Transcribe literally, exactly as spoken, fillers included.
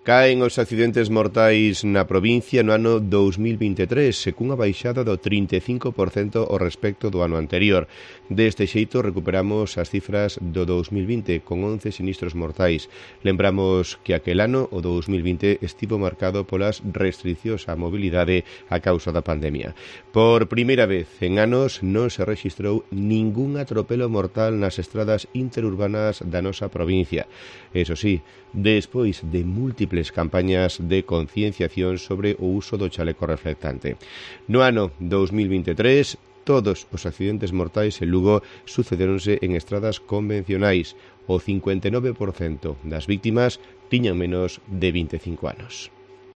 Caen os accidentes mortais na provincia no ano dous mil vinte e tres, cunha baixada do trinta e cinco por cento ao respecto do ano anterior. Deste xeito recuperamos as cifras do dous mil vinte, con once sinistros mortais. Lembramos que aquel ano, o dous mil vinte, estivo marcado polas restriccións á mobilidade a causa da pandemia. Por primeira vez en anos non se rexistrou ningún atropelo mortal nas estradas interurbanas da nosa provincia. Eso sí, despois de múltiples campañas de concienciación sobre o uso do chaleco reflectante. No ano dous mil vinte e tres, todos os accidentes mortais en Lugo sucedéronse en estradas convencionais. O cincuenta e nove por cento das víctimas tiñan menos de vinte e cinco anos.